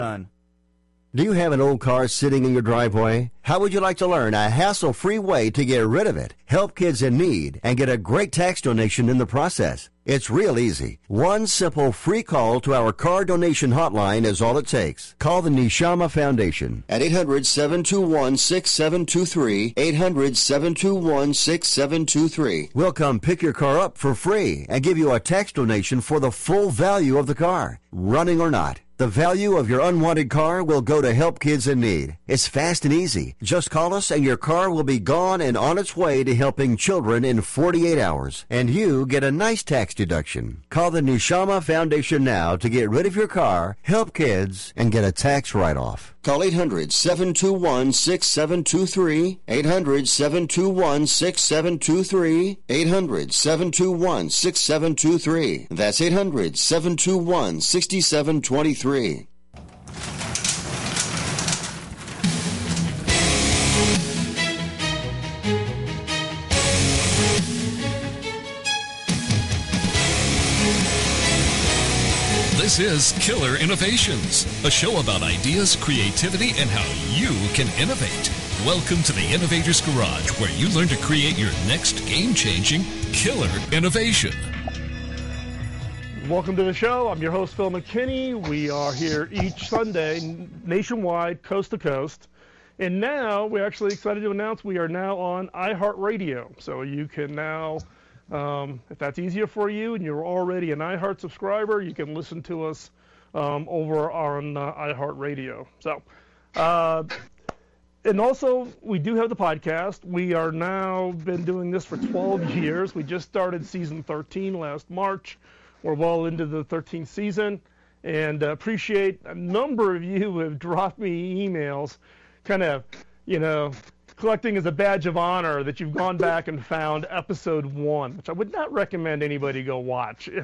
Done. Do you have an old car sitting in your driveway? How would you like to learn a hassle-free way to get rid of it, help kids in need, and get a great tax donation in the process? It's real easy. One simple free call to our car donation hotline is all it takes. Call the Neshama Foundation at 800-721-6723, 800-721-6723. We'll come pick your car up for free and give you a tax donation for the full value of the car, running or not. The value of your unwanted car will go to help kids in need. It's fast and easy. Just call us and your car will be gone and on its way to helping children in 48 hours. And you get a nice tax deduction. Call the Neshama Foundation now to get rid of your car, help kids, and get a tax write-off. Call 800-721-6723, 800-721-6723, 800-721-6723. That's 800-721-6723. This is Killer Innovations, a show about ideas, creativity, and how you can innovate. Welcome to the Innovator's Garage, where you learn to create your next game-changing killer innovation. Welcome to the show. I'm your host, Phil McKinney. We are here each Sunday, nationwide, coast to coast. And now we're actually excited to announce we are now on iHeartRadio. So you can now... if that's easier for you and you're already an iHeart subscriber, you can listen to us over on iHeartRadio. So, and also, we do have the podcast. We are now been doing this for 12 years. We just started season 13 last March. We're well into the 13th season, and appreciate a number of you who have dropped me emails, kind of, collecting as a badge of honor that you've gone back and found episode 1, which I would not recommend anybody go watch. It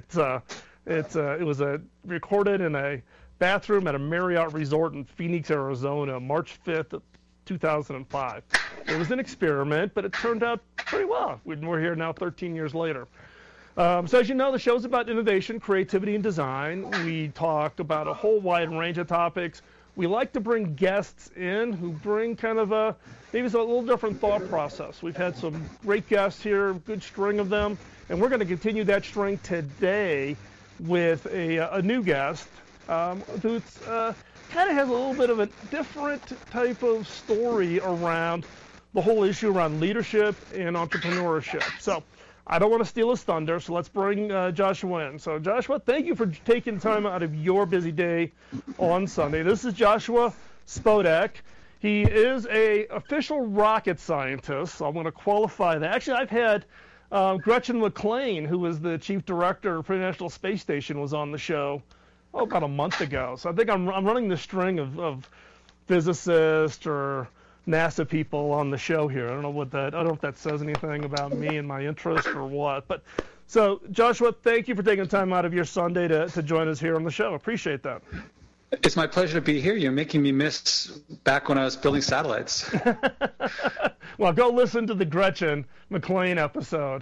was recorded in a bathroom at a Marriott resort in Phoenix, Arizona, March 5th of 2005. It was an experiment, but it turned out pretty well. We're here now 13 years later. So as you know, the show's about innovation, creativity, and design. We talk about a whole wide range of topics. We like to bring guests in who bring kind of maybe it's a little different thought process. We've had some great guests here, a good string of them, and we're going to continue that string today with a new guest who kind of has a little bit of a different type of story around the whole issue around leadership and entrepreneurship. So I don't want to steal his thunder, so let's bring Joshua in. So Joshua, thank you for taking time out of your busy day on Sunday. This is Joshua Spodek. He is a official rocket scientist, so I'm going to qualify that. Actually, I've had Gretchen McClain, who was the chief director of International Space Station, was on the show about a month ago. So I think I'm running the string of physicists or NASA people on the show here. I don't know if that says anything about me and my interest or what. But so Joshua, thank you for taking time out of your Sunday to join us here on the show. Appreciate that. It's my pleasure to be here. You're making me miss back when I was building satellites. Well, go listen to the Gretchen McClain episode.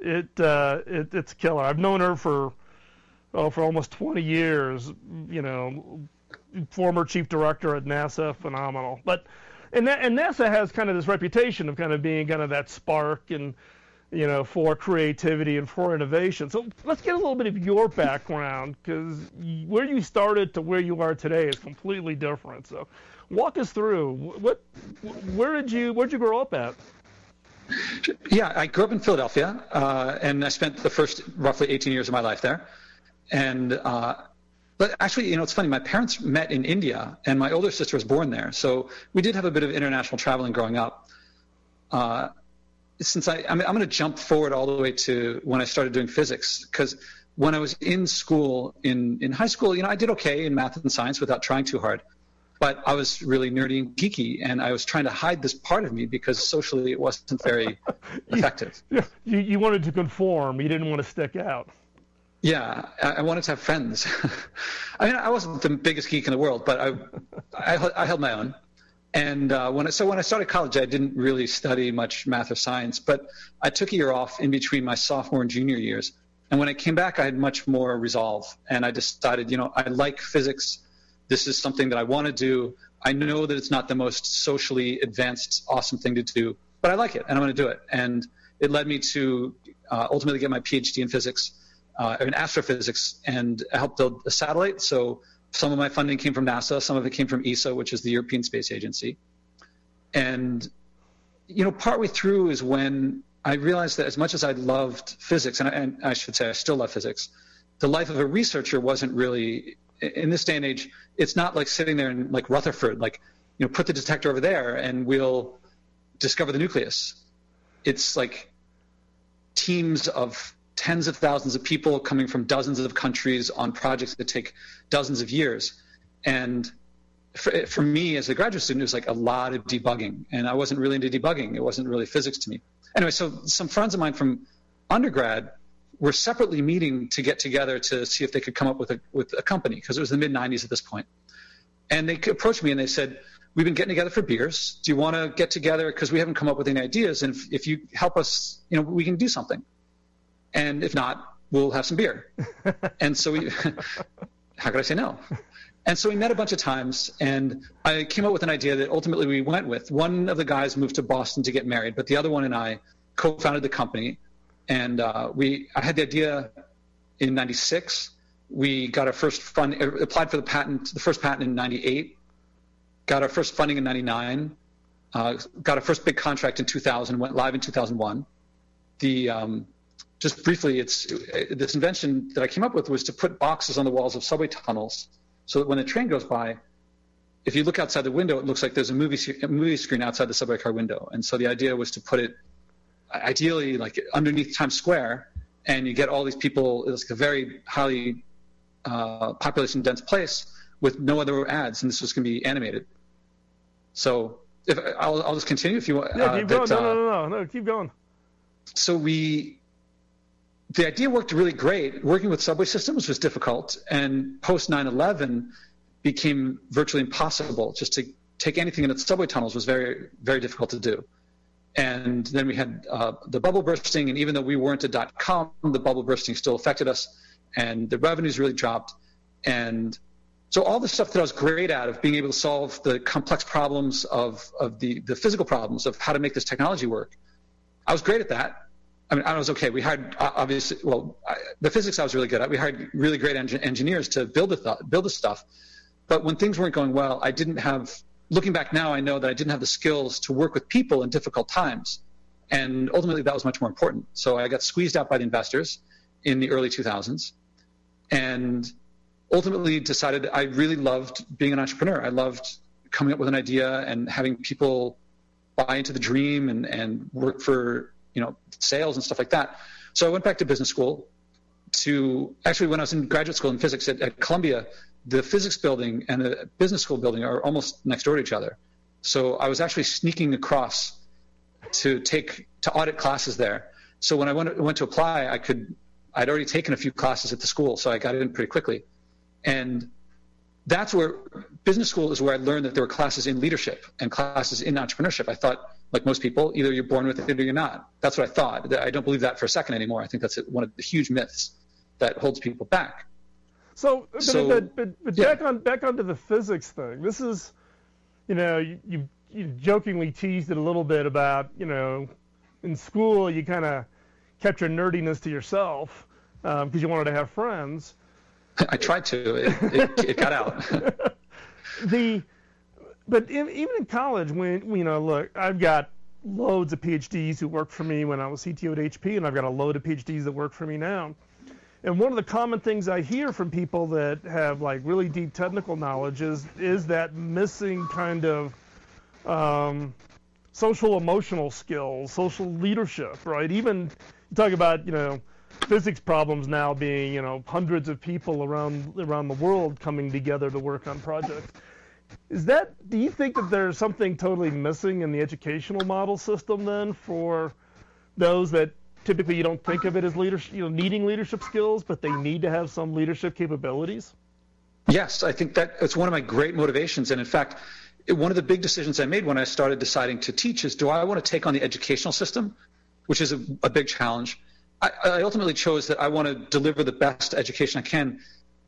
It's killer. I've known her for almost 20 years. Former chief director at NASA, phenomenal. But and NASA has kind of this reputation of kind of being kind of that spark and for creativity and for innovation. So let's get a little bit of your background, because where you started to where you are today is completely different. So walk us through where'd you grow up at? Yeah, I grew up in Philadelphia, and I spent the first roughly 18 years of my life there. And but actually, it's funny. My parents met in India, and my older sister was born there. So we did have a bit of international traveling growing up. Since I'm going to jump forward all the way to when I started doing physics, because when I was in school, in high school, I did okay in math and science without trying too hard. But I was really nerdy and geeky, and I was trying to hide this part of me because socially it wasn't very effective. You wanted to conform. You didn't want to stick out. Yeah, I wanted to have friends. I mean, I wasn't the biggest geek in the world, but I held my own. And when I started college, I didn't really study much math or science, but I took a year off in between my sophomore and junior years. And when I came back, I had much more resolve. And I decided, I like physics. This is something that I want to do. I know that it's not the most socially advanced, awesome thing to do, but I like it, and I'm going to do it. And it led me to ultimately get my PhD in physics, in astrophysics, and help build a satellite. So some of my funding came from NASA, some of it came from ESA, which is the European Space Agency. And, partway through is when I realized that as much as I loved physics, and I should say I still love physics, the life of a researcher wasn't really, in this day and age, it's not like sitting there in like Rutherford, put the detector over there and we'll discover the nucleus. It's like teams of tens of thousands of people coming from dozens of countries on projects that take dozens of years. And for me as a graduate student, it was like a lot of debugging, and I wasn't really into debugging. It wasn't really physics to me. Anyway, so some friends of mine from undergrad were separately meeting to get together to see if they could come up with a company, because it was the mid-90s at this point. And they approached me and they said, we've been getting together for beers. Do you want to get together? Because we haven't come up with any ideas. And if you help us, we can do something. And if not, we'll have some beer. And so how could I say no? And so we met a bunch of times, and I came up with an idea that ultimately we went with. One of the guys moved to Boston to get married, but the other one and I co-founded the company. And I had the idea in 96. We got our first applied for the first patent in 98, got our first funding in 99, got our first big contract in 2000, went live in 2001. Just briefly, this invention that I came up with was to put boxes on the walls of subway tunnels so that when the train goes by, if you look outside the window, it looks like there's a movie screen outside the subway car window. And so the idea was to put it ideally like underneath Times Square, and you get all these people. It's like a very highly population dense place with no other ads, and this was going to be animated. So I'll just continue if you want. Yeah, keep going. No, keep going. So the idea worked really great. Working with subway systems was difficult, and post 9/11 became virtually impossible. Just to take anything in the subway tunnels was very, very difficult to do. And then we had the bubble bursting, and even though we weren't a .com, the bubble bursting still affected us, and the revenues really dropped. And so all the stuff that I was great at, of being able to solve the complex problems of the physical problems of how to make this technology work, I was great at that. I mean, I was okay. We hired, obviously, the physics I was really good at. We hired really great engineers to build the stuff. But when things weren't going well, I didn't have, looking back now, I know that I didn't have the skills to work with people in difficult times. And ultimately, that was much more important. So I got squeezed out by the investors in the early 2000s, and ultimately decided I really loved being an entrepreneur. I loved coming up with an idea and having people buy into the dream and work for sales and stuff like that. So I went back to business school actually when I was in graduate school in physics at Columbia, the physics building and the business school building are almost next door to each other. So I was actually sneaking across to audit classes there. So when I went to apply, I'd already taken a few classes at the school, so I got in pretty quickly. And that's where business school is where I learned that there were classes in leadership and classes in entrepreneurship. I thought, like most people, either you're born with it or you're not. That's what I thought. I don't believe that for a second anymore. I think that's one of the huge myths that holds people back. But back onto the physics thing. This is, you jokingly teased it a little bit about, in school you kind of kept your nerdiness to yourself because you wanted to have friends. I tried to. It got out. But even in college, when look, I've got loads of PhDs who worked for me when I was CTO at HP, and I've got a load of PhDs that work for me now. And one of the common things I hear from people that have like really deep technical knowledge is that missing kind of social emotional skills, social leadership, right? Even you talk about physics problems now being hundreds of people around the world coming together to work on projects. Do you think that there's something totally missing in the educational model system then for those that typically you don't think of it as leadership, needing leadership skills, but they need to have some leadership capabilities? Yes, I think that it's one of my great motivations. And in fact, one of the big decisions I made when I started deciding to teach is, do I want to take on the educational system, which is a big challenge. I ultimately chose that I want to deliver the best education I can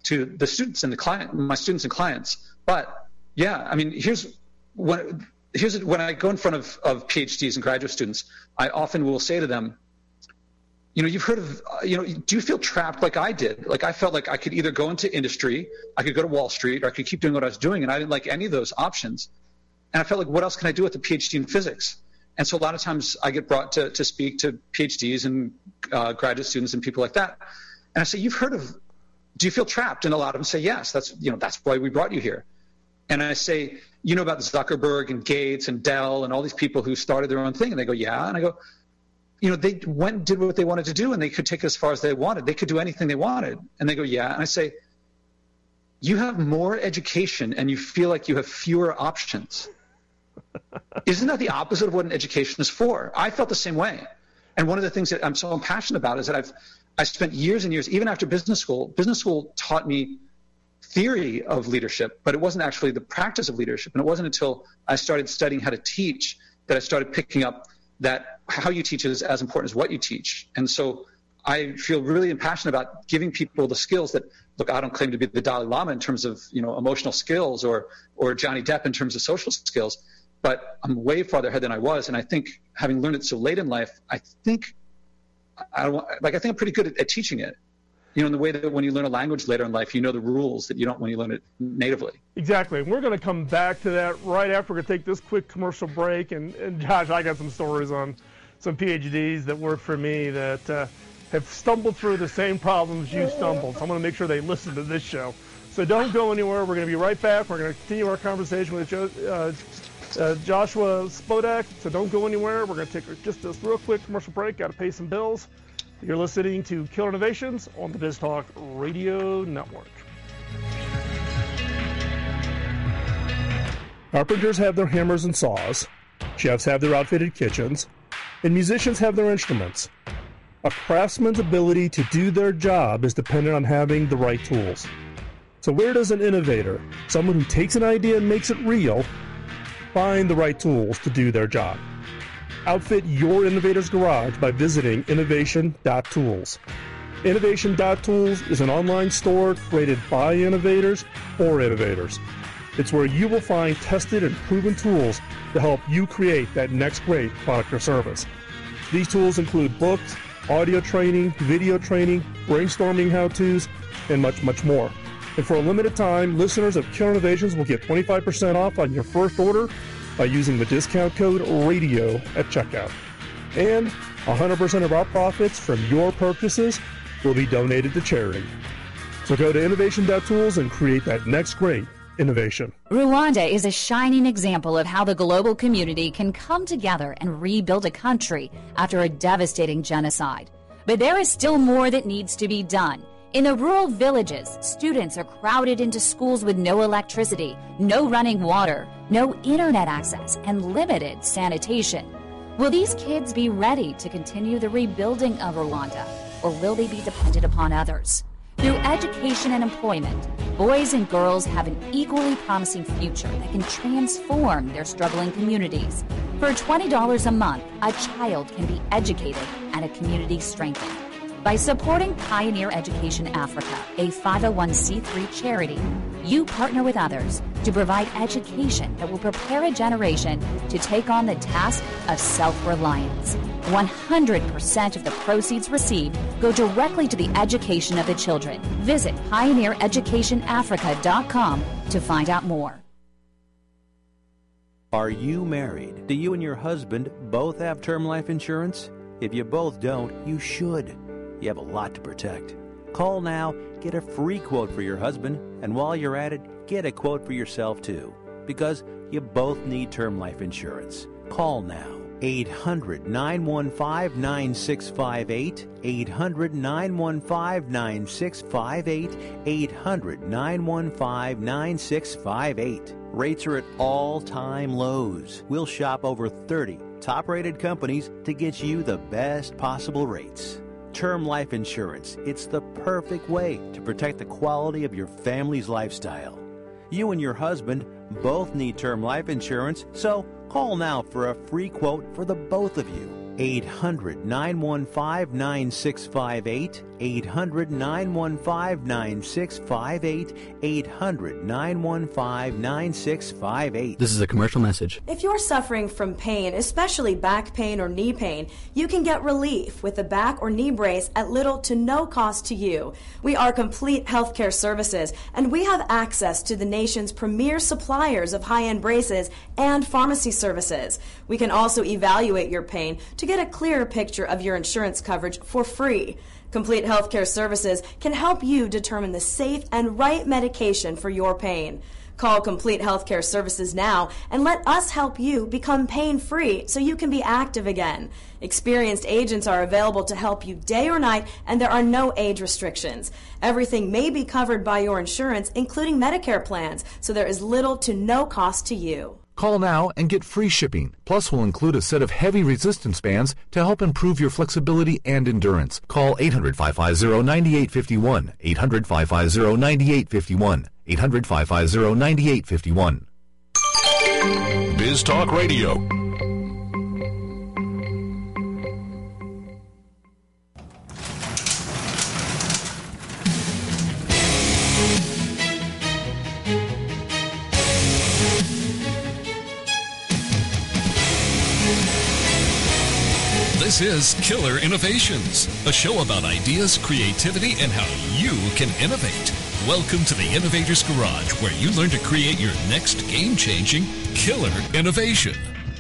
to the students and my students and clients. But yeah, I mean, here's when I go in front of PhDs and graduate students, I often will say to them, you've heard of, do you feel trapped like I did? Like I felt like I could either go into industry, I could go to Wall Street, or I could keep doing what I was doing, and I didn't like any of those options. And I felt like, what else can I do with a PhD in physics? And so a lot of times I get brought to speak to PhDs and graduate students and people like that. And I say, do you feel trapped? And a lot of them say, yes, that's why we brought you here. And I say, about Zuckerberg and Gates and Dell and all these people who started their own thing. And they go, yeah. And I go, they went and did what they wanted to do, and they could take it as far as they wanted. They could do anything they wanted. And they go, yeah. And I say, you have more education and you feel like you have fewer options. Isn't that the opposite of what an education is for? I felt the same way. And one of the things that I'm so passionate about is that I spent years and years, even after business school. Business school taught me theory of leadership, but it wasn't actually the practice of leadership. And it wasn't until I started studying how to teach that I started picking up that how you teach is as important as what you teach. And so I feel really passionate about giving people the skills that, look, I don't claim to be the Dalai Lama in terms of, emotional skills or Johnny Depp in terms of social skills, but I'm way farther ahead than I was. And I think having learned it so late in life, I think I'm pretty good at teaching it. In the way that when you learn a language later in life, you know the rules that you don't when you learn it natively. Exactly. We're going to come back to that right after we're going to take this quick commercial break. And Josh, I got some stories on some PhDs that work for me that have stumbled through the same problems you stumbled. So I'm going to make sure they listen to this show. So don't go anywhere. We're going to be right back. We're going to continue our conversation with Joshua Spodek. So don't go anywhere. We're going to take just this real quick commercial break. Got to pay some bills. You're listening to Killer Innovations on the BizTalk Radio Network. Carpenters have their hammers and saws, chefs have their outfitted kitchens, and musicians have their instruments. A craftsman's ability to do their job is dependent on having the right tools. So where does an innovator, someone who takes an idea and makes it real, find the right tools to do their job? Outfit your innovator's garage by visiting innovation.tools. Innovation.tools is an online store created by innovators for innovators. It's where you will find tested and proven tools to help you create that next great product or service. These tools include books, audio training, video training, brainstorming how-tos, and much, much more. And for a limited time, listeners of Killer Innovations will get 25% off on your first order by using the discount code RADIO at checkout. And 100% of our profits from your purchases will be donated to charity. So go to innovation.tools and create that next great innovation. Rwanda is a shining example of how the global community can come together and rebuild a country after a devastating genocide. But there is still more that needs to be done. In the rural villages, students are crowded into schools with no electricity, no running water, no internet access, and limited sanitation. Will these kids be ready to continue the rebuilding of Rwanda, or will they be dependent upon others? Through education and employment, boys and girls have an equally promising future that can transform their struggling communities. For $20 a month, a child can be educated and a community strengthened. By supporting Pioneer Education Africa, a 501c3 charity, you partner with others to provide education that will prepare a generation to take on the task of self-reliance. 100% of the proceeds received go directly to the education of the children. Visit pioneereducationafrica.com to find out more. Are you married? Do you and your husband both have term life insurance? If you both don't, you should. You have a lot to protect. Call now, get a free quote for your husband, and while you're at it, get a quote for yourself too, because you both need term life insurance. Call now. 800-915-9658, 800-915-9658, 800-915-9658. Rates are at all-time lows. We'll shop over 30 top-rated companies to get you the best possible rates. Term life insurance, it's the perfect way to protect the quality of your family's lifestyle. You and your husband both need term life insurance, so call now for a free quote for the both of you. 800-915-9658, 800-915-9658. 800-915-9658. This is a commercial message. If you're suffering from pain, especially back pain or knee pain, you can get relief with a back or knee brace at little to no cost to you. We are Complete Healthcare Services, and we have access to the nation's premier suppliers of high-end braces and pharmacy services. We can also evaluate your pain to get a clearer picture of your insurance coverage for free. Complete Healthcare Services can help you determine the safe and right medication for your pain. Call Complete Healthcare Services now and let us help you become pain-free so you can be active again. Experienced agents are available to help you day or night, and there are no age restrictions. Everything may be covered by your insurance, including Medicare plans, so there is little to no cost to you. Call now and get free shipping. Plus, we'll include a set of heavy resistance bands to help improve your flexibility and endurance. Call 800-550-9851. 800-550-9851. 800-550-9851. Biz Talk Radio. This is Killer Innovations, a show about ideas, creativity, and how you can innovate. Welcome to the Innovator's Garage, where you learn to create your next game-changing killer innovation.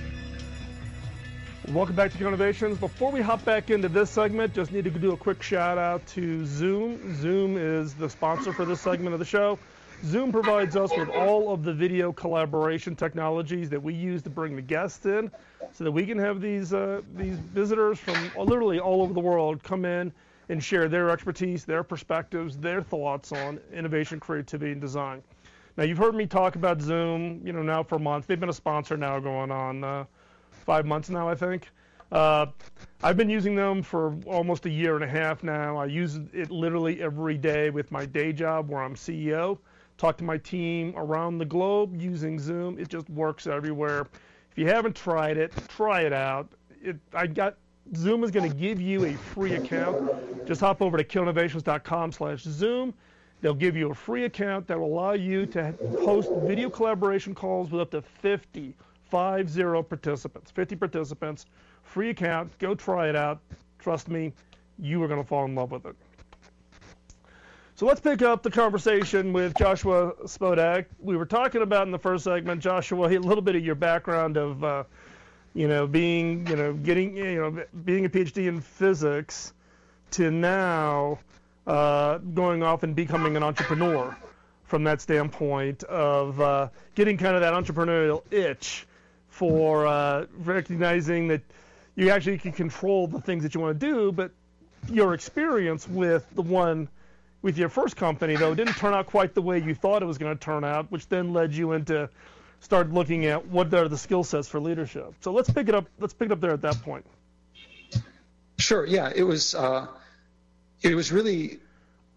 Welcome back to Killer Innovations. Before we hop back into this segment, just need to do a quick shout out to Zoom. Zoom is the sponsor for this segment of the show. Zoom provides us with all of the video collaboration technologies that we use to bring the guests in, so that we can have these visitors from literally all over the world come in and share their expertise, their perspectives, their thoughts on innovation, creativity, and design. Now, you've heard me talk about Zoom, now for months. They've been a sponsor now going on 5 months now, I think. I've been using them for almost a year and a half now. I use it literally every day with my day job where I'm CEO. Talk to my team around the globe using Zoom. It just works everywhere. If you haven't tried it, try it out. Zoom is going to give you a free account. Just hop over to killinnovations.com/Zoom. They'll give you a free account that will allow you to host video collaboration calls with up to 50 participants. 50 participants, free account. Go try it out. Trust me, you are going to fall in love with it. So let's pick up the conversation with Joshua Spodek. We were talking about in the first segment, Joshua, a little bit of your background of, being a PhD in physics to now going off and becoming an entrepreneur from that standpoint of getting kind of that entrepreneurial itch for recognizing that you actually can control the things that you want to do, but your experience with your first company, though, didn't turn out quite the way you thought it was going to turn out, which then led you into start looking at what are the skill sets for leadership. So let's pick it up there at that point. Sure. Yeah. It was really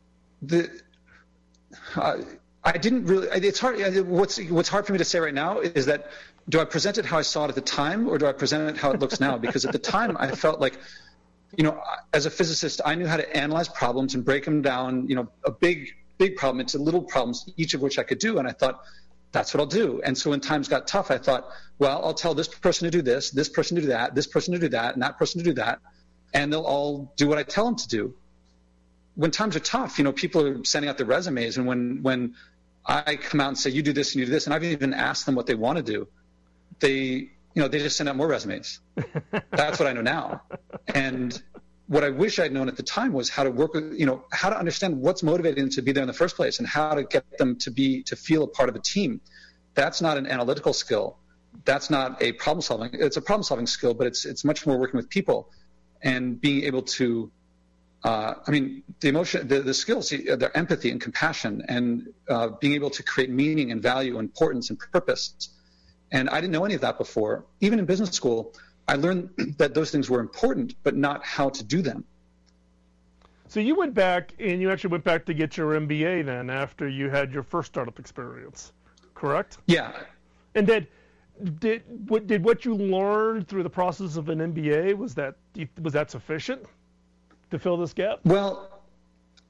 I didn't really. It's hard. What's hard for me to say right now is that do I present it how I saw it at the time, or do I present it how it looks now? Because at the time I felt like, as a physicist, I knew how to analyze problems and break them down, a big problem into little problems, each of which I could do. And I thought, that's what I'll do. And so when times got tough, I thought, well, I'll tell this person to do this person to do that, this person to do that, and that person to do that. And they'll all do what I tell them to do. When times are tough, people are sending out their resumes. And when I come out and say, you do this and you do this, and I've even asked them what they want to do, they just send out more resumes. That's what I know now. And what I wish I'd known at the time was how to work with, how to understand what's motivating them to be there in the first place and how to get them to feel a part of a team. That's not an analytical skill. That's not a problem solving. It's a problem solving skill, but it's much more working with people and being able to, the emotion, the skills, their empathy and compassion and being able to create meaning and value, importance and purpose. And I didn't know any of that before. Even in business school, I learned that those things were important, but not how to do them. So you went back, and you actually went back to get your MBA then after you had your first startup experience, correct? Yeah. And did what you learned through the process of an MBA, was that sufficient to fill this gap? Well,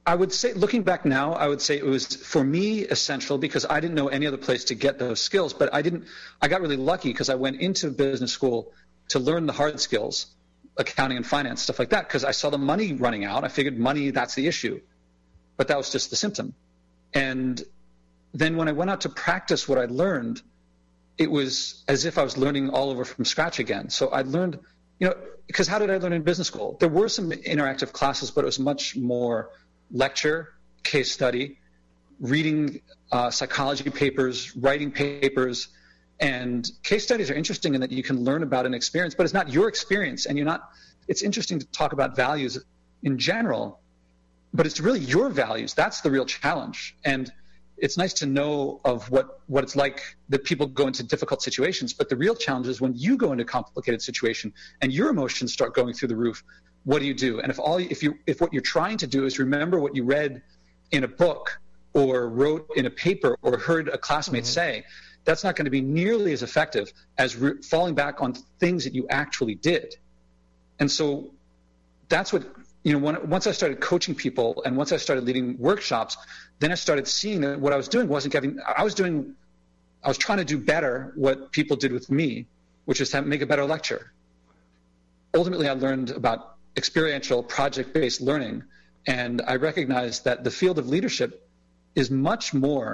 I would say, looking back now, I would say it was, for me, essential because I didn't know any other place to get those skills. But I got really lucky because I went into business school to learn the hard skills, accounting and finance, stuff like that, because I saw the money running out. I figured money, that's the issue. But that was just the symptom. And then when I went out to practice what I learned, it was as if I was learning all over from scratch again. So I learned, because how did I learn in business school? There were some interactive classes, but it was much more lecture, case study, reading psychology papers, writing papers. And case studies are interesting in that you can learn about an experience, but it's not your experience. And it's interesting to talk about values in general, but it's really your values. That's the real challenge. And it's nice to know of what it's like that people go into difficult situations, but the real challenge is when you go into a complicated situation and your emotions start going through the roof, what do you do? And if what you're trying to do is remember what you read in a book or wrote in a paper or heard a classmate say, that's not going to be nearly as effective as falling back on things that you actually did. And so that's what, once I started coaching people and once I started leading workshops, then I started seeing that what I was doing wasn't I was trying to do better what people did with me, which is to make a better lecture. Ultimately, I learned about experiential project-based learning, and I recognized that the field of leadership is much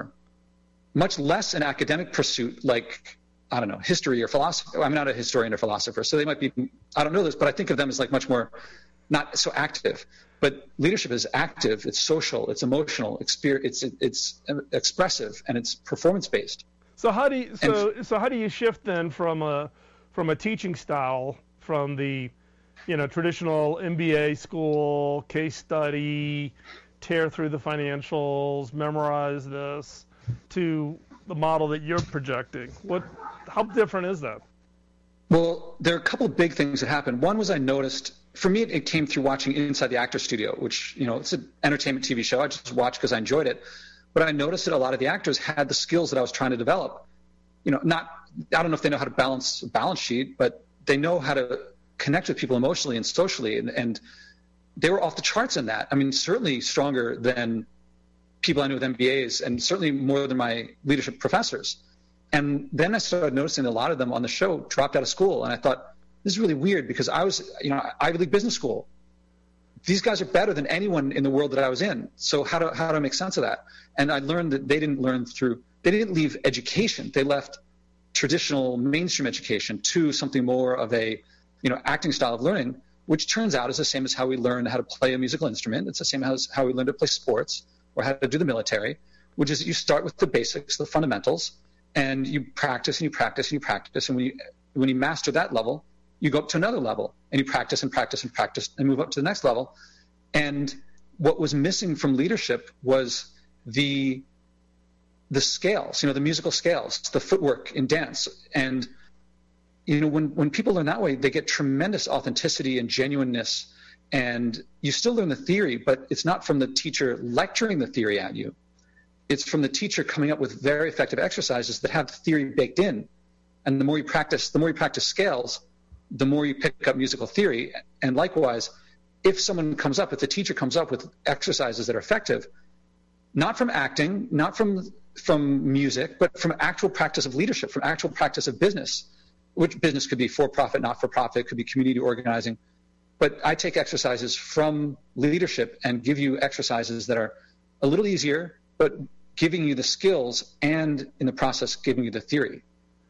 less an academic pursuit like, I don't know, history or philosophy. I'm not a historian or philosopher, so they might be, I don't know this, but I think of them as like much more not so active. But leadership is active, it's social, it's emotional, it's expressive, and it's performance-based. So how do you shift then from a teaching style from the traditional MBA school, case study, tear through the financials, memorize this, to the model that you're projecting? How different is that? Well, there are a couple of big things that happened. One was I noticed, for me, it came through watching Inside the Actors Studio, which, it's an entertainment TV show. I just watched because I enjoyed it. But I noticed that a lot of the actors had the skills that I was trying to develop. I don't know if they know how to balance a balance sheet, but they know how to connect with people emotionally and socially. And they were off the charts in that. I mean, certainly stronger than people I knew with MBAs and certainly more than my leadership professors. And then I started noticing a lot of them on the show dropped out of school. And I thought, this is really weird because I was, Ivy League business school. These guys are better than anyone in the world that I was in. So how do I make sense of that? And I learned that they didn't leave education. They left traditional mainstream education to something more of a, acting style of learning, which turns out is the same as how we learn how to play a musical instrument. It's the same as how we learn to play sports or how to do the military, which is you start with the basics, the fundamentals, and you practice and you practice and you practice. And when you master that level, you go up to another level and you practice and practice and practice and move up to the next level. And what was missing from leadership was the scales, the musical scales, the footwork in dance. And, when people learn that way, they get tremendous authenticity and genuineness. And you still learn the theory, but it's not from the teacher lecturing the theory at you. It's from the teacher coming up with very effective exercises that have the theory baked in. And the more you practice scales, the more you pick up musical theory. And likewise, if the teacher comes up with exercises that are effective, not from acting, not from music, but from actual practice of leadership, from actual practice of business, which business could be for-profit, not-for-profit, could be community organizing. But I take exercises from leadership and give you exercises that are a little easier, but giving you the skills and in the process giving you the theory.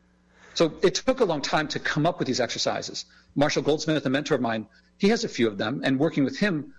So it took a long time to come up with these exercises. Marshall Goldsmith, a mentor of mine, he has a few of them, and working with him,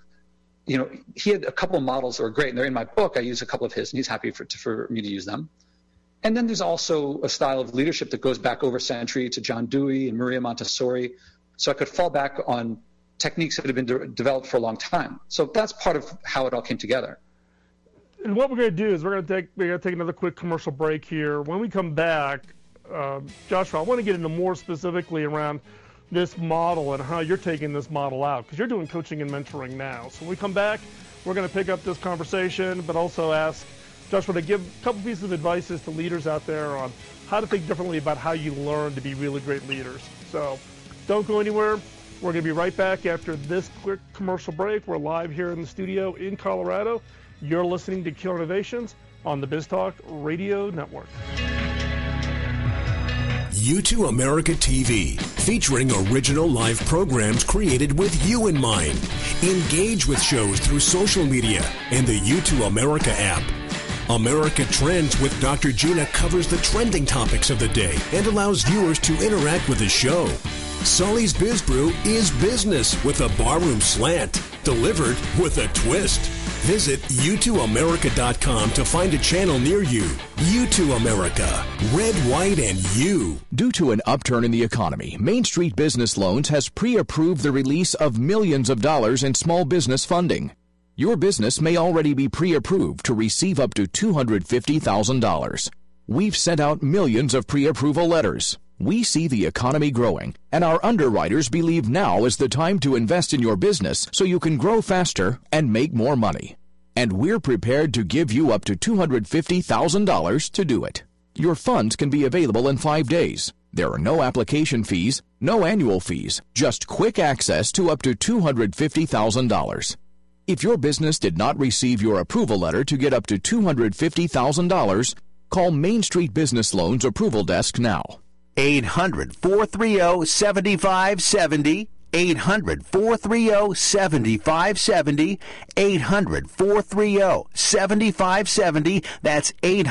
he had a couple of models that were great, and they're in my book. I use a couple of his, and he's happy for me to use them. And then there's also a style of leadership that goes back over a century to John Dewey and Maria Montessori. So I could fall back on techniques that have been developed for a long time. So that's part of how it all came together. And what we're going to do is we're going to take another quick commercial break here. When we come back, Joshua, I want to get into more specifically around this model and how you're taking this model out, because you're doing coaching and mentoring now. So when we come back, we're going to pick up this conversation, but also ask Joshua to give a couple pieces of advice to leaders out there on how to think differently about how you learn to be really great leaders. So don't go anywhere. We're going to be right back after this quick commercial break. We're live here in the studio in Colorado. You're listening to Killer Innovations on the BizTalk Radio Network. U2 America TV, featuring original live programs created with you in mind. Engage with shows through social media and the U2 America app. America Trends with Dr. Gina covers the trending topics of the day and allows viewers to interact with the show. Sully's Biz Brew is business with a barroom slant, delivered with a twist. Visit U2America.com to find a channel near you. U2 America. Red, white, and you. Due to an upturn in the economy, Main Street Business Loans has pre-approved the release of millions of dollars in small business funding. Your business may already be pre-approved to receive up to $250,000. We've sent out millions of pre-approval letters. We see the economy growing, and our underwriters believe now is the time to invest in your business so you can grow faster and make more money. And we're prepared to give you up to $250,000 to do it. Your funds can be available in 5 days. There are no application fees, no annual fees, just quick access to up to $250,000. If your business did not receive your approval letter to get up to $250,000, call Main Street Business Loans Approval Desk now. 800-430-7570. 800-430-7570. 800-430-7570. That's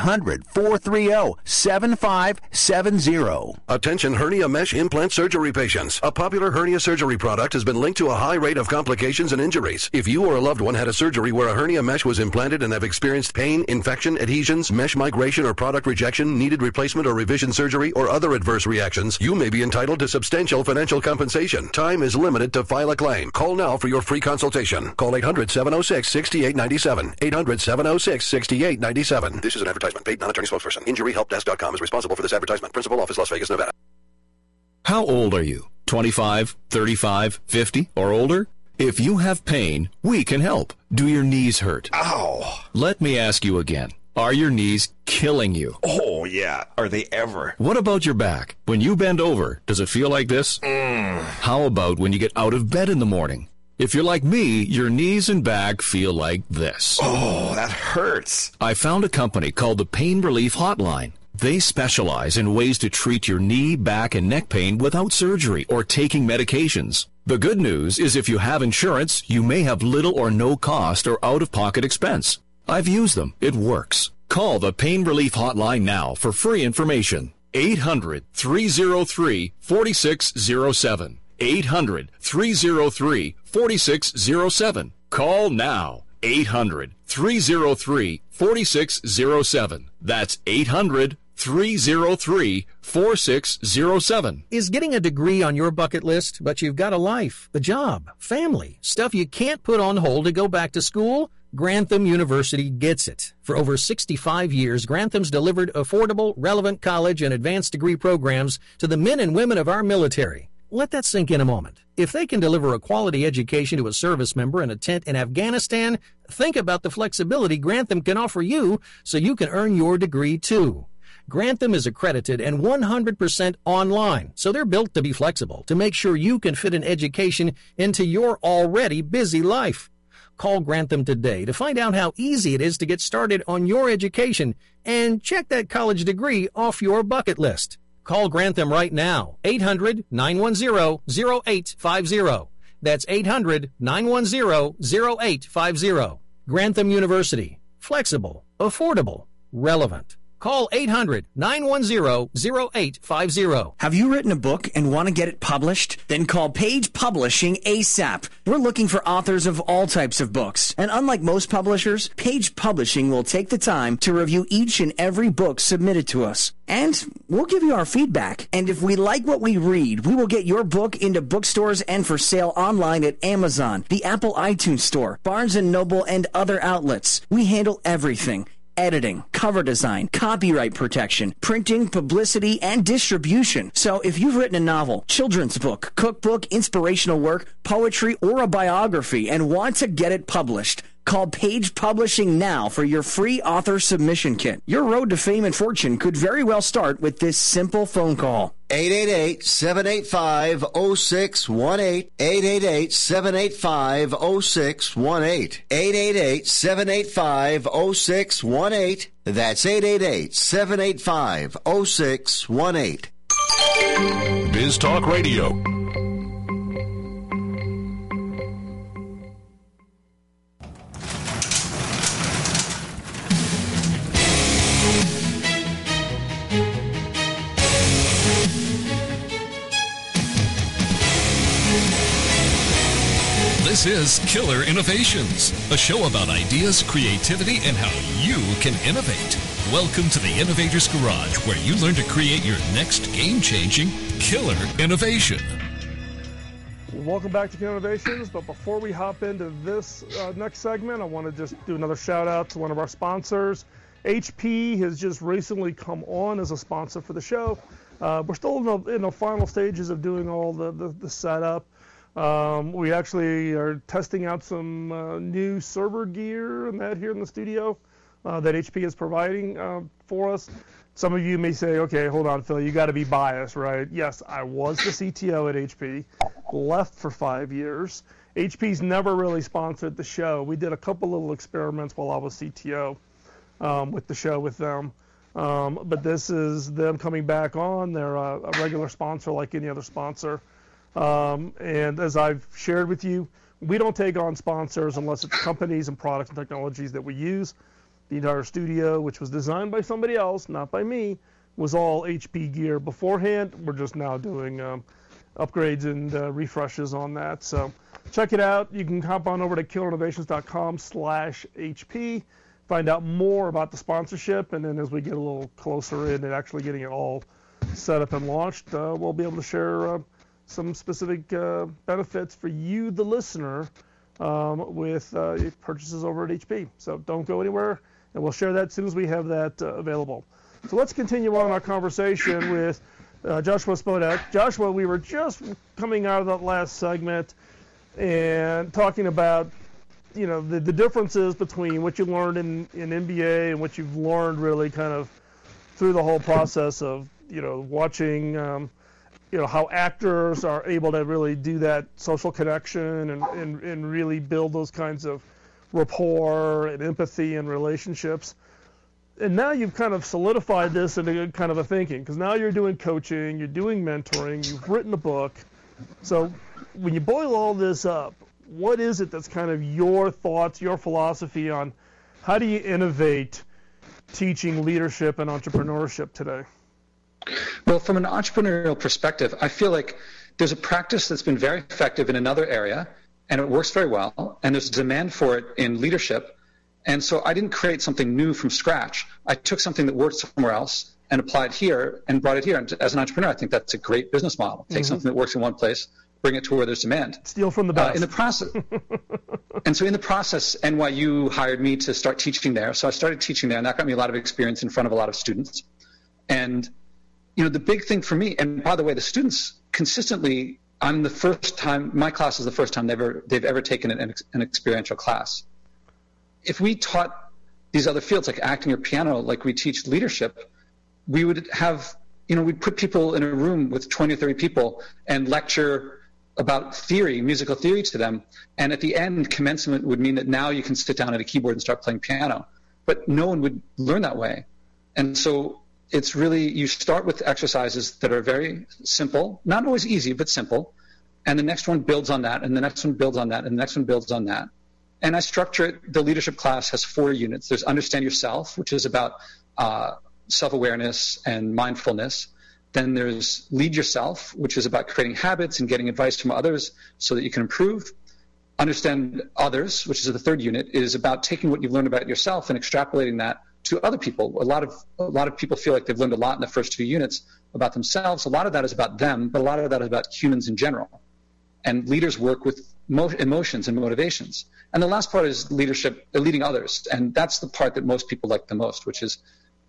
800-430-7570. Attention hernia mesh implant surgery patients. A popular hernia surgery product has been linked to a high rate of complications and injuries. If you or a loved one had a surgery where a hernia mesh was implanted and have experienced pain, infection, adhesions, mesh migration or product rejection, needed replacement or revision surgery, or other adverse reactions, you may be entitled to substantial financial compensation. Time is limited to file a claim. Call now for your free consultation. Call 800-706-6897. 800-706-6897. This is an advertisement. Paid non-attorney spokesperson. InjuryHelpDesk.com is responsible for this advertisement. Principal office, Las Vegas, Nevada. How old are you? 25, 35, 50, or older? If you have pain, we can help. Do your knees hurt? Ow! Let me ask you again. Are your knees killing you? Oh, yeah. Are they ever? What about your back? When you bend over, does it feel like this? How about when you get out of bed in the morning? If you're like me, your knees and back feel like this. Oh, that hurts. I found a company called the Pain Relief Hotline. They specialize in ways to treat your knee, back, and neck pain without surgery or taking medications. The good news is if you have insurance, you may have little or no cost or out-of-pocket expense. I've used them. It works. Call the Pain Relief Hotline now for free information. 800-303-4607. 800-303-4607. Call now. 800-303-4607. That's 800-303-4607. Is getting a degree on your bucket list, but you've got a life, a job, family, stuff you can't put on hold to go back to school? Grantham University gets it. For over 65 years, Grantham's delivered affordable, relevant college and advanced degree programs to the men and women of our military. Let that sink in a moment. If they can deliver a quality education to a service member in a tent in Afghanistan, think about the flexibility Grantham can offer you so you can earn your degree too. Grantham is accredited and 100% online, so they're built to be flexible to make sure you can fit an education into your already busy life. Call Grantham today to find out how easy it is to get started on your education and check that college degree off your bucket list. Call Grantham right now, 800-910-0850. That's 800-910-0850. Grantham University. Flexible, affordable, relevant. Call 800-910-0850. Have you written a book and want to get it published? Then call Page Publishing ASAP. We're looking for authors of all types of books. And unlike most publishers, Page Publishing will take the time to review each and every book submitted to us. And we'll give you our feedback. And if we like what we read, we will get your book into bookstores and for sale online at Amazon, the Apple iTunes Store, Barnes & Noble, and other outlets. We handle everything. Editing, cover design, copyright protection, printing, publicity, and distribution. So if you've written a novel, children's book, cookbook, inspirational work, poetry, or a biography and want to get it published, Call Page Publishing now for your free author submission kit. Your road to fame and fortune could very well start with this simple phone call. 888-785-0618. 888-785-0618. 888-785-0618. That's 888-785-0618. Biz Talk Radio. This is Killer Innovations, a show about ideas, creativity, and how you can innovate. Welcome to the Innovator's Garage, where you learn to create your next game-changing killer innovation. Welcome back to Killer Innovations, but before we hop into this next segment, I want to just do another shout-out to one of our sponsors. HP has just recently come on as a sponsor for the show. We're still in the final stages of doing all the setup. We actually are testing out some new server gear and that here in the studio that HP is providing for us. Some of you may say, okay, hold on, Phil, you got to be biased, right? Yes, I was the CTO at HP, left for 5 years. HP's never really sponsored the show. We did a couple little experiments while I was CTO with the show with them. But this is them coming back on. They're a regular sponsor like any other sponsor. And as I've shared with you, we don't take on sponsors unless it's companies and products and technologies that we use. The entire studio, which was designed by somebody else, not by me, was all HP gear beforehand. We're just now doing upgrades and refreshes on that. So check it out. You can hop on over to killerinnovations.com/HP, find out more about the sponsorship, and then as we get a little closer in and actually getting it all set up and launched, we'll be able to share some specific benefits for you, the listener, with purchases over at HP. So don't go anywhere, and we'll share that as soon as we have that available. So let's continue on our conversation with Joshua Spodek. Joshua, we were just coming out of that last segment and talking about, you know, the differences between what you learned in MBA and what you've learned really kind of through the whole process of, you know, watching you know, how actors are able to really do that social connection and really build those kinds of rapport and empathy and relationships. And now you've kind of solidified this into kind of a thinking, because now you're doing coaching, you're doing mentoring, you've written a book. So when you boil all this up, what is it that's kind of your thoughts, your philosophy on how do you innovate teaching leadership and entrepreneurship today? Well, from an entrepreneurial perspective, I feel like there's a practice that's been very effective in another area, and it works very well, and there's a demand for it in leadership. And so I didn't create something new from scratch. I took something that worked somewhere else and applied here and brought it here. And as an entrepreneur, I think that's a great business model. Take something that works in one place, bring it to where there's demand. Steal from the best. In the process, and so in the process, NYU hired me to start teaching there. So I started teaching there, and that got me a lot of experience in front of a lot of students. And you know, the big thing for me, and by the way, the students consistently, I'm the first time, my class is the first time they've ever taken an experiential class. If we taught these other fields like acting or piano, like we teach leadership, we would have, you know, we'd put people in a room with 20 or 30 people and lecture about theory, musical theory to them. And at the end, commencement would mean that now you can sit down at a keyboard and start playing piano. But no one would learn that way. And so it's really, you start with exercises that are very simple, not always easy, but simple. And the next one builds on that, and the next one builds on that, and the next one builds on that. And I structure it, the leadership class has 4 units. There's Understand Yourself, which is about self-awareness and mindfulness. Then there's Lead Yourself, which is about creating habits and getting advice from others so that you can improve. Understand Others, which is the 3rd unit, is about taking what you've learned about yourself and extrapolating that to other people. A lot of people feel like they've learned a lot in the first 2 units about themselves. A lot of that is about them, but a lot of that is about humans in general. And leaders work with emotions and motivations. And the last part is leadership, leading others. And that's the part that most people like the most, which is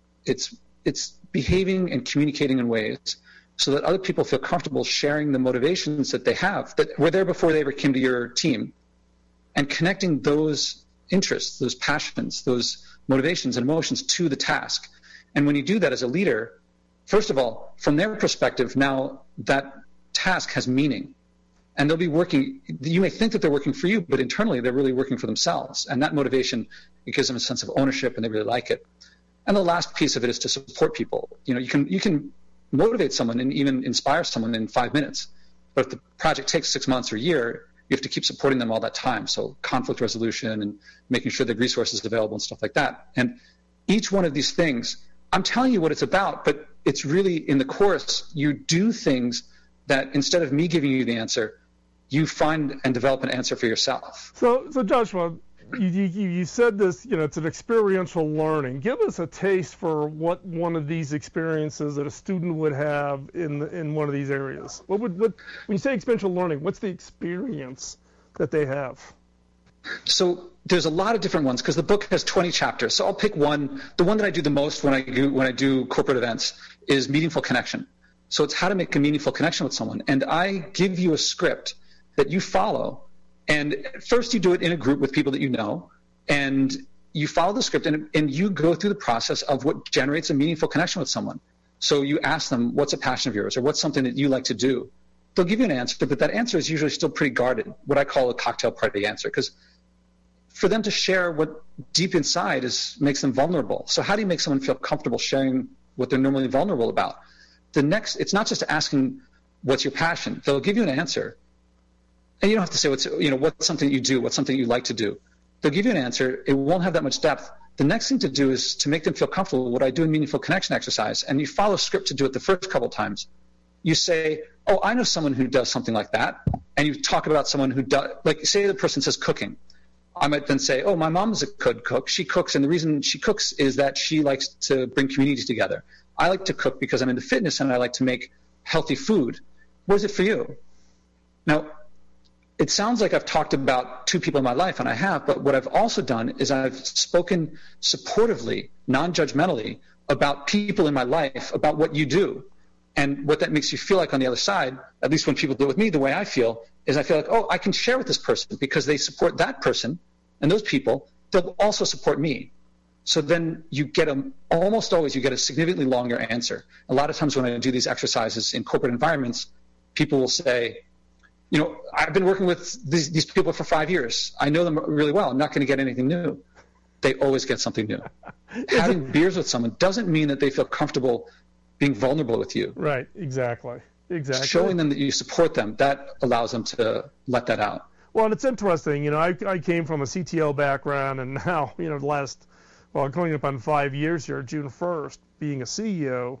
it's behaving and communicating in ways so that other people feel comfortable sharing the motivations that they have, that were there before they ever came to your team, and connecting those interests, those passions, those motivations and emotions to the task. And when you do that as a leader, first of all, from their perspective, now that task has meaning. And they'll be working, you may think that they're working for you, but internally they're really working for themselves. And that motivation, it gives them a sense of ownership and they really like it. And the last piece of it is to support people. You can motivate someone and even inspire someone in 5 minutes. But if the project takes 6 months or a year, you have to keep supporting them all that time. So conflict resolution and making sure that resources are available and stuff like that. And each one of these things, I'm telling you what it's about, but it's really in the course, you do things that instead of me giving you the answer, you find and develop an answer for yourself. So Joshua, you said this, it's an experiential learning. Give us a taste for what one of these experiences that a student would have in one of these areas. When you say experiential learning, what's the experience that they have? So there's a lot of different ones because the book has 20 chapters. So I'll pick one. The one that I do the most when I do corporate events is meaningful connection. So it's how to make a meaningful connection with someone. And I give you a script that you follow. And first you do it in a group with people that you know, and you follow the script and you go through the process of what generates a meaningful connection with someone. So you ask them, what's a passion of yours, or what's something that you like to do? They'll give you an answer, but that answer is usually still pretty guarded, what I call a cocktail party answer, because for them to share what deep inside makes them vulnerable. So how do you make someone feel comfortable sharing what they're normally vulnerable about? It's not just asking, what's your passion? They'll give you an answer. And you don't have to say what's something you do, what's something you like to do. They'll give you an answer. It won't have that much depth. The next thing to do is to make them feel comfortable. What I do in meaningful connection exercise, and you follow a script to do it the first couple times. You say, oh, I know someone who does something like that. And you talk about someone who does, like say the person says cooking. I might then say, oh, my mom is a good cook. She cooks, and the reason she cooks is that she likes to bring communities together. I like to cook because I'm into fitness and I like to make healthy food. What is it for you? Now, it sounds like I've talked about two people in my life, and I have, but what I've also done is I've spoken supportively, non-judgmentally, about people in my life, about what you do. And what that makes you feel like on the other side, at least when people do it with me, the way I feel, is I feel like, oh, I can share with this person because they support that person, and those people, they'll also support me. So then you get almost always you get a significantly longer answer. A lot of times when I do these exercises in corporate environments, people will say, I've been working with these people for 5 years. I know them really well. I'm not going to get anything new. They always get something new. Having beers with someone doesn't mean that they feel comfortable being vulnerable with you. Right, exactly. Showing them that you support them, that allows them to let that out. Well, and it's interesting. I came from a CTO background, and now, coming up on 5 years here, June 1st, being a CEO.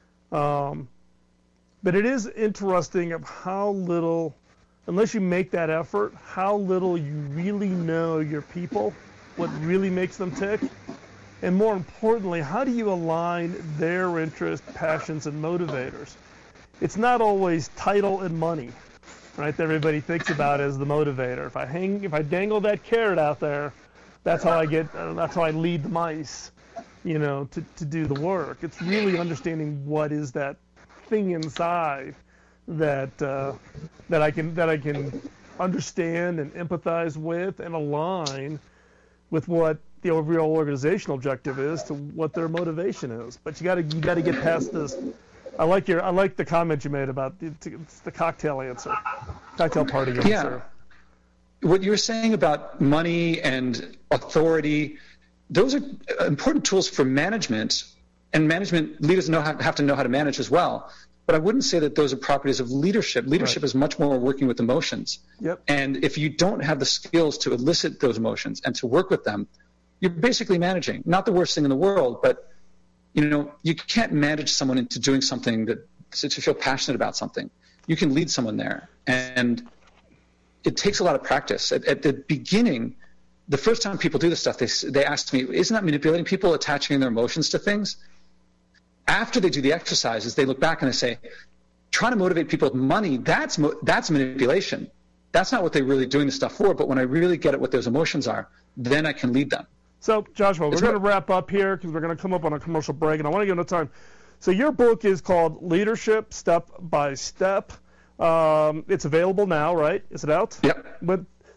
But it is interesting of how little, unless you make that effort, how little you really know your people, what really makes them tick, and more importantly, how do you align their interests, passions, and motivators? It's not always title and money, right, that everybody thinks about as the motivator. If I dangle that carrot out there, that's how I lead the mice, to do the work. It's really understanding what is that thing inside that I can understand and empathize with and align with what the overall organizational objective is to what their motivation is. But you got to get past this. I like the comment you made about the cocktail party answer. Yeah. What you were saying about money and authority, those are important tools for management, and management leaders have to know how to manage as well. But I wouldn't say that those are properties of leadership. Leadership is much more working with emotions. Yep. And if you don't have the skills to elicit those emotions and to work with them, you're basically managing. Not the worst thing in the world, but you can't manage someone into doing something to feel passionate about something. You can lead someone there, and it takes a lot of practice. At the beginning, the first time people do this stuff, they ask me, isn't that manipulating people, attaching their emotions to things? After they do the exercises, they look back and they say, trying to motivate people with money, that's manipulation. That's not what they're really doing the stuff for, but when I really get at what those emotions are, then I can lead them. So, Joshua, we're going to wrap up here because we're going to come up on a commercial break, and I want to give enough time. So your book is called Leadership Step by Step. It's available now, right? Is it out? Yep. But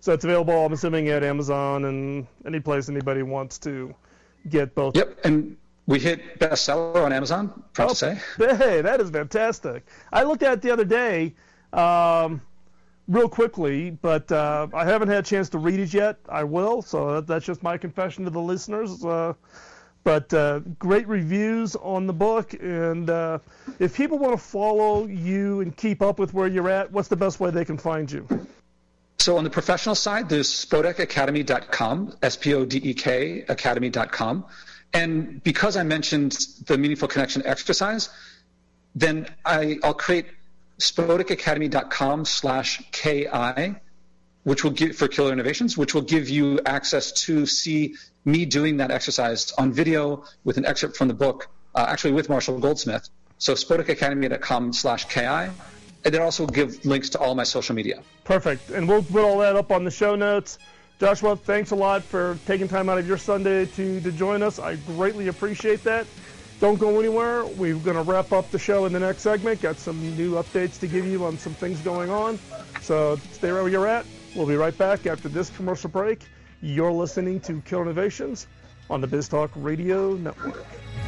So it's available, I'm assuming, at Amazon and any place anybody wants to get both. Yep, and we hit bestseller on Amazon, proud to say. Hey, that is fantastic. I looked at it the other day real quickly, but I haven't had a chance to read it yet. I will, so that's just my confession to the listeners. But great reviews on the book, and if people want to follow you and keep up with where you're at, what's the best way they can find you? So on the professional side, there's spodekacademy.com, S-P-O-D-E-K academy.com. And because I mentioned the Meaningful Connection exercise, then I'll create spodekacademy.com/KI, which will give for Killer Innovations, which will give you access to see me doing that exercise on video with an excerpt from the book, actually with Marshall Goldsmith. So spodekacademy.com/KI. And then also give links to all my social media. Perfect. And we'll put all that up on the show notes. Joshua, thanks a lot for taking time out of your Sunday to join us. I greatly appreciate that. Don't go anywhere. We're going to wrap up the show in the next segment. Got some new updates to give you on some things going on. So stay right where you're at. We'll be right back after this commercial break. You're listening to Killer Innovations on the BizTalk Radio Network.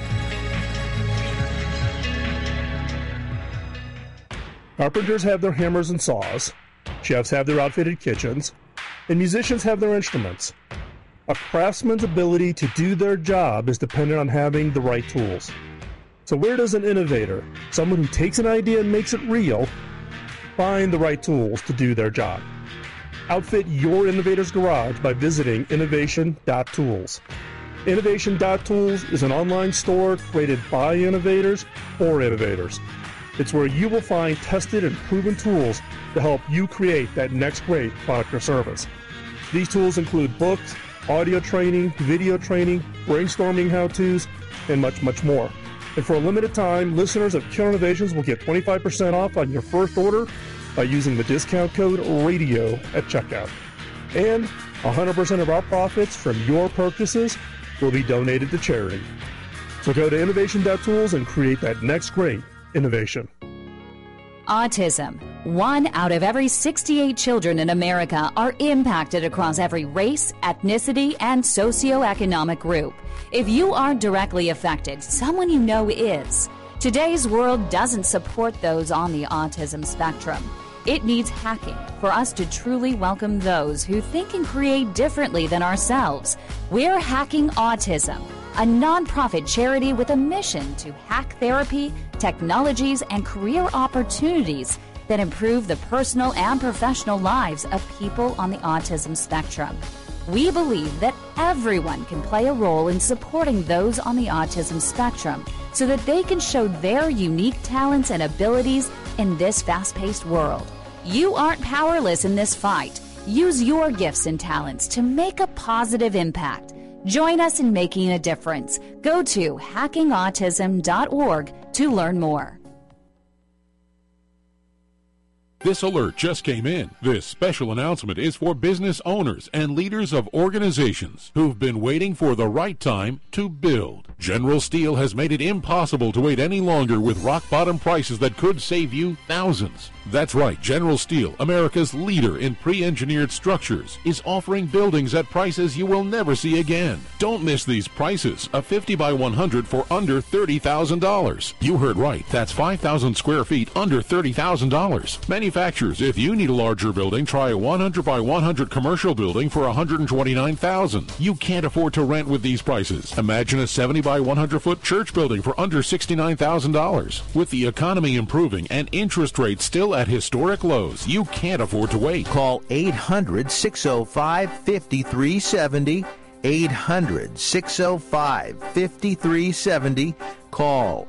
Carpenters have their hammers and saws, chefs have their outfitted kitchens, and musicians have their instruments. A craftsman's ability to do their job is dependent on having the right tools. So where does an innovator, someone who takes an idea and makes it real, find the right tools to do their job? Outfit your innovator's garage by visiting innovation.tools. Innovation.tools is an online store created by innovators for innovators. It's where you will find tested and proven tools to help you create that next great product or service. These tools include books, audio training, video training, brainstorming how-tos, and much, much more. And for a limited time, listeners of Killer Innovations will get 25% off on your first order by using the discount code RADIO at checkout. And 100% of our profits from your purchases will be donated to charity. So go to innovation.tools and create that next great innovation. Autism. 1 out of every 68 children in America are impacted across every race, ethnicity, and socioeconomic group. If you aren't directly affected, someone you know is. Today's world doesn't support those on the autism spectrum. It needs hacking for us to truly welcome those who think and create differently than ourselves. We're Hacking Autism, a nonprofit charity with a mission to hack therapy, technologies, and career opportunities that improve the personal and professional lives of people on the autism spectrum. We believe that everyone can play a role in supporting those on the autism spectrum so that they can show their unique talents and abilities in this fast-paced world. You aren't powerless in this fight. Use your gifts and talents to make a positive impact. Join us in making a difference. Go to hackingautism.org to learn more. This alert just came in. This special announcement is for business owners and leaders of organizations who've been waiting for the right time to build. General Steel has made it impossible to wait any longer with rock-bottom prices that could save you thousands. That's right, General Steel, America's leader in pre-engineered structures, is offering buildings at prices you will never see again. Don't miss these prices. A 50 by 100 for under $30,000. You heard right. That's 5,000 square feet under $30,000. Manufacturers, if you need a larger building, try a 100 by 100 commercial building for $129,000. You can't afford to rent with these prices. Imagine a 70 by 100 foot church building for under $69,000. With the economy improving and interest rates still at historic lows, you can't afford to wait. Call 800-605-5370. 800-605-5370. Call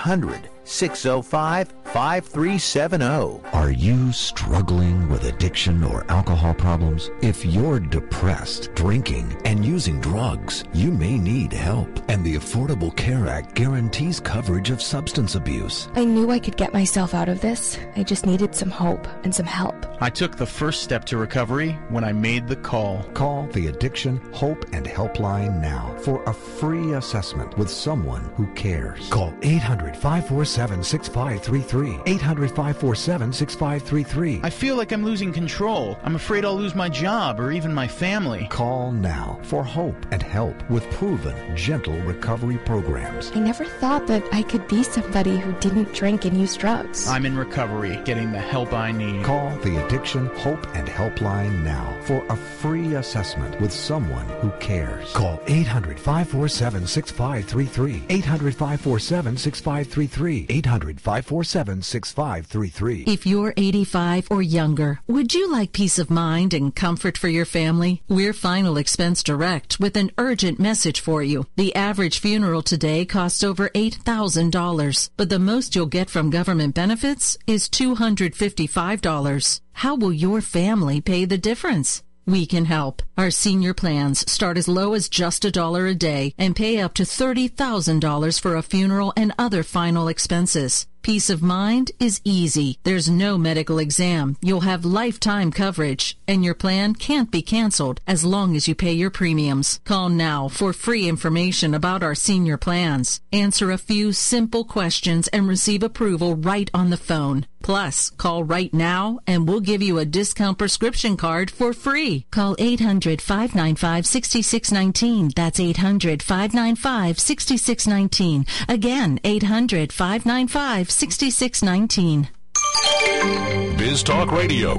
800-605-5370. Are you struggling with addiction or alcohol problems? If you're depressed, drinking, and using drugs, you may need help. And the Affordable Care Act guarantees coverage of substance abuse. I knew I could get myself out of this. I just needed some hope and some help. I took the first step to recovery when I made the call. Call the Addiction, Hope, and Helpline now for a free assessment with someone who cares. Call 800-547-6533 800-547-6533. 800-547-6533. I feel like I'm losing control. I'm afraid I'll lose my job or even my family. Call now for hope and help with proven, gentle recovery programs. I never thought that I could be somebody who didn't drink and use drugs. I'm in recovery, getting the help I need. Call the Addiction Hope and Helpline now for a free assessment with someone who cares. Call 800-547-6533. 800-547-6533. 800-547-6533. If you're 85 or younger, would you like peace of mind and comfort for your family? We're Final Expense Direct with an urgent message for you. The average funeral today costs over $8,000, but the most you'll get from government benefits is $255. How will your family pay the difference? We can help. Our senior plans start as low as just $1 a day and pay up to $30,000 for a funeral and other final expenses. Peace of mind is easy. There's no medical exam. You'll have lifetime coverage, and your plan can't be canceled as long as you pay your premiums. Call now for free information about our senior plans. Answer a few simple questions and receive approval right on the phone. Plus, call right now and we'll give you a discount prescription card for free. Call 800-595-6619. That's 800-595-6619. Again, 800-595-6619. Biz Talk Radio.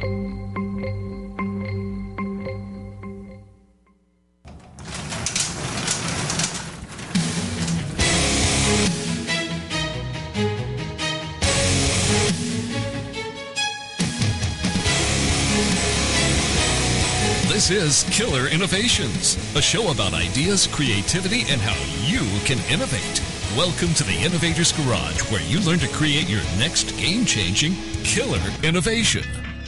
This is Killer Innovations, a show about ideas, creativity, and how you can innovate. Welcome to the Innovator's Garage, where you learn to create your next game-changing killer innovation.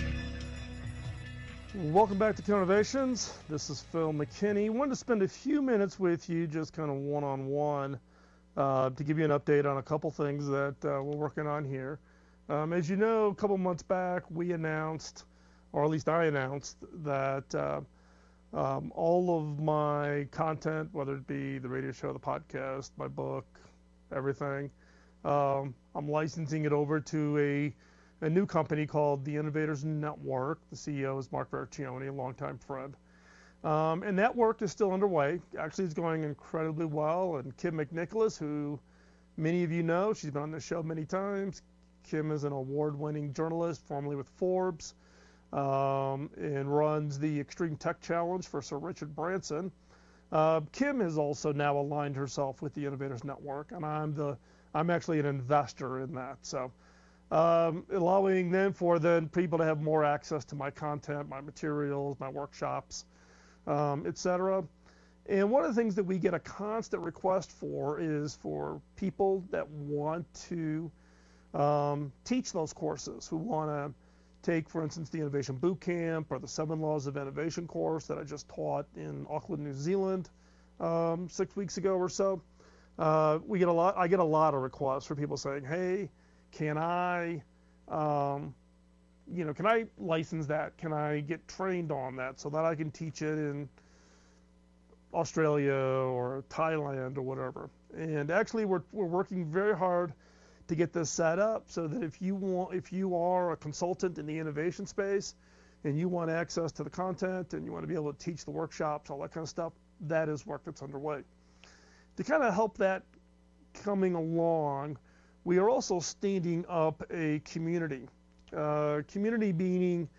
Welcome back to Killer Innovations. This is Phil McKinney. Wanted to spend a few minutes with you, just kind of one-on-one, to give you an update on a couple things that we're working on here. As you know, a couple months back, we announced, or at least I announced, that all of my content, whether it be the radio show, the podcast, my book, everything, I'm licensing it over to a new company called the Innovators Network. The CEO is Mark Vercioni, a longtime friend. And that work is still underway. Actually, it's going incredibly well. And Kim McNicholas, who many of you know, she's been on this show many times. Kim is an award-winning journalist, formerly with Forbes, and runs the Extreme Tech Challenge for Sir Richard Branson. Kim has also now aligned herself with the Innovators Network, and I'm actually an investor in that. So allowing then people to have more access to my content, my materials, my workshops, etc. And one of the things that we get a constant request for is for people that want to teach those courses, who want to take, for instance, the Innovation Bootcamp or the 7 Laws of Innovation course that I just taught in Auckland, New Zealand 6 weeks ago or so. I get a lot of requests for people saying, hey, can I license that? Can I get trained on that so that I can teach it in Australia or Thailand or whatever? And actually, we're working very hard to get this set up so that if you are a consultant in the innovation space and you want access to the content and you want to be able to teach the workshops, all that kind of stuff, that is work that's underway. To kind of help that coming along, we are also standing up a community. Community meaning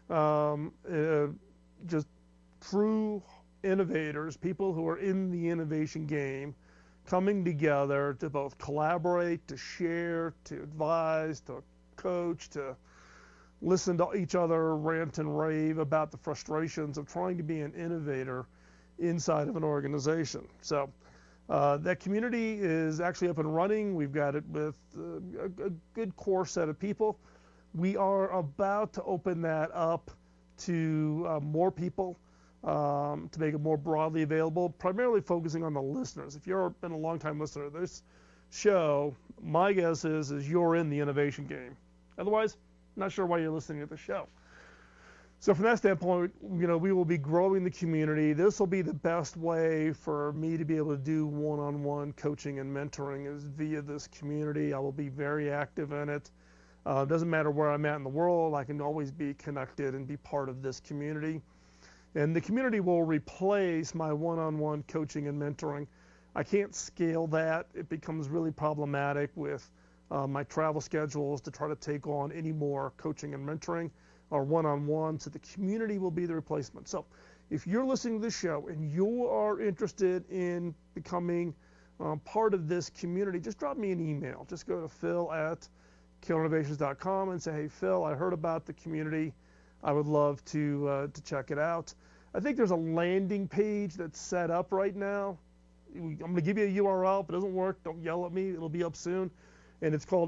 just true innovators, people who are in the innovation game, coming together to both collaborate, to share, to advise, to coach, to listen to each other rant and rave about the frustrations of trying to be an innovator inside of an organization. So that community is actually up and running. We've got it with a good core set of people. We are about to open that up to more people, to make it more broadly available, primarily focusing on the listeners. If you've been a long-time listener to this show, my guess is you're in the innovation game. Otherwise, I'm not sure why you're listening to the show. So from that standpoint, we will be growing the community. This will be the best way for me to be able to do one-on-one coaching and mentoring is via this community. I will be very active in it. It doesn't matter where I'm at in the world. I can always be connected and be part of this community. And the community will replace my one-on-one coaching and mentoring. I can't scale that. It becomes really problematic with my travel schedules to try to take on any more coaching and mentoring or one-on-one, so the community will be the replacement. So if you're listening to this show and you are interested in becoming part of this community, just drop me an email. Just go to phil@killerinnovations.com and say, hey, Phil, I heard about the community. I would love to check it out. I think there's a landing page that's set up right now. I'm going to give you a URL. If it doesn't work, don't yell at me. It'll be up soon. And it's called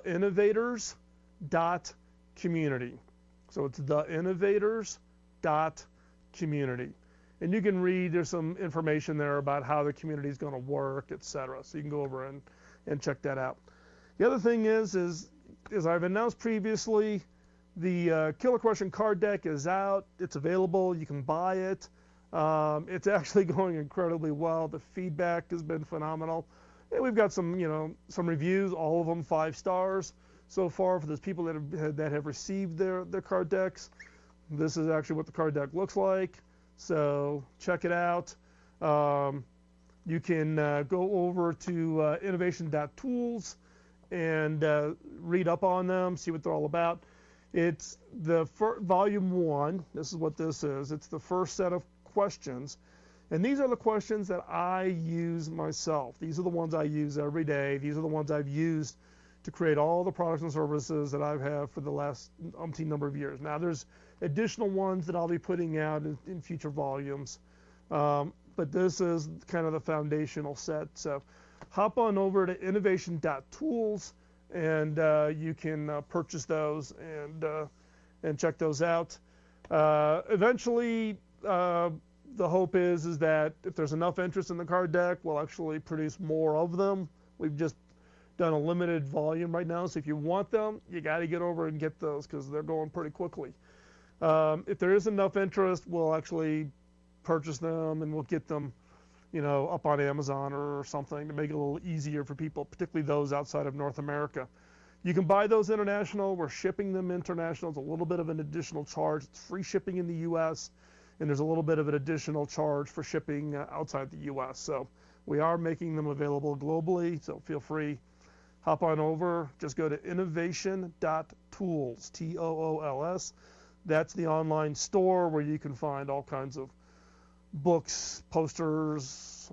theinnovators.community. So it's theinnovators.community. And you can read, there's some information there about how the community is going to work, etc. So you can go over and check that out. The other thing is as I've announced previously, the Killer Question card deck is out. It's available. You can buy it. It's actually going incredibly well. The feedback has been phenomenal. And we've got some reviews, all of them 5 stars. So far for those people that have received their card decks. This is actually what the card deck looks like. So check it out. You can go over to innovation.tools and read up on them, see what they're all about. It's the volume 1. This is what this is. It's the first set of questions. And these are the questions that I use myself. These are the ones I use every day. These are the ones I've used to create all the products and services that I've had for the last umpteen number of years. Now, there's additional ones that I'll be putting out in future volumes, but this is kind of the foundational set. So hop on over to innovation.tools, and you can purchase those and check those out. Eventually, the hope is that if there's enough interest in the card deck, we'll actually produce more of them. We've just done a limited volume right now, so if you want them, you got to get over and get those because they're going pretty quickly. If there is enough interest, we'll actually purchase them and we'll get them, up on Amazon or something to make it a little easier for people, particularly those outside of North America. You can buy those international. We're shipping them international. It's a little bit of an additional charge. It's free shipping in the U.S., and there's a little bit of an additional charge for shipping outside the U.S. So we are making them available globally, so feel free. Hop on over. Just go to innovation.tools, Tools. That's the online store where you can find all kinds of books, posters,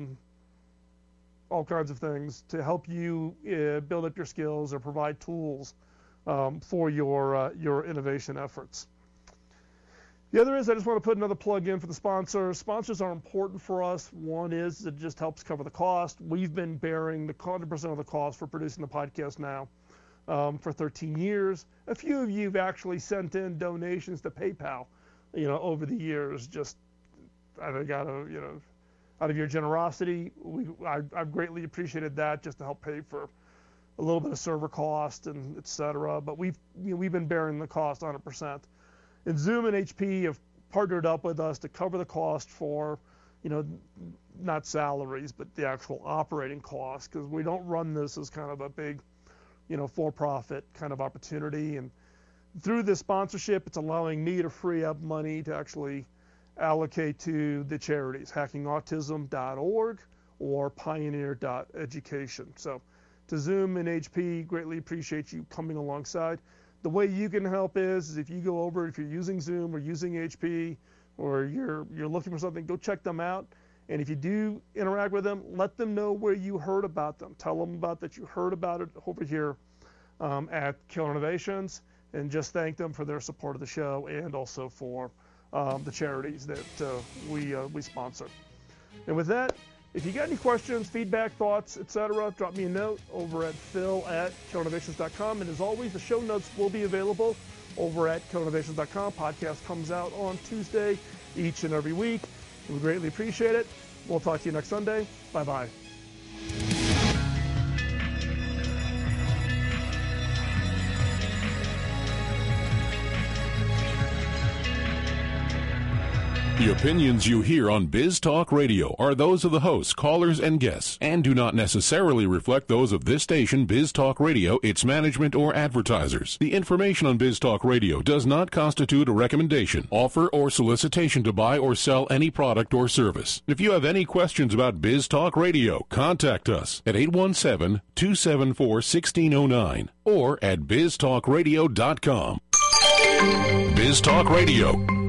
all kinds of things to help you build up your skills or provide tools for your innovation efforts. The other is I just want to put another plug in for the sponsors. Sponsors are important for us. One is it just helps cover the cost. We've been bearing the 100% of the cost for producing the podcast now for 13 years. A few of you have actually sent in donations to PayPal, over the years. Just I think out of your generosity, I've greatly appreciated that, just to help pay for a little bit of server cost and et cetera. But we've been bearing the cost 100%. And Zoom and HP have partnered up with us to cover the cost for, not salaries, but the actual operating costs, because we don't run this as kind of a big, for-profit kind of opportunity. And through this sponsorship, it's allowing me to free up money to actually allocate to the charities, hackingautism.org or pioneer.education. So to Zoom and HP, greatly appreciate you coming alongside. The way you can help is if you go over, if you're using Zoom or using HP or you're looking for something, go check them out. And if you do interact with them, let them know where you heard about them. Tell them that you heard about it over here at Killer Innovations, and just thank them for their support of the show and also for the charities that we sponsor. And with that, if you got any questions, feedback, thoughts, etc., drop me a note over at phil@killerinnovations.com. And as always, the show notes will be available over at killerinnovations.com. Podcast comes out on Tuesday each and every week. We greatly appreciate it. We'll talk to you next Sunday. Bye-bye. The opinions you hear on Biz Talk Radio are those of the hosts, callers, and guests, and do not necessarily reflect those of this station, Biz Talk Radio, its management, or advertisers. The information on Biz Talk Radio does not constitute a recommendation, offer, or solicitation to buy or sell any product or service. If you have any questions about Biz Talk Radio, contact us at 817-274-1609 or at biztalkradio.com. Biz Talk Radio.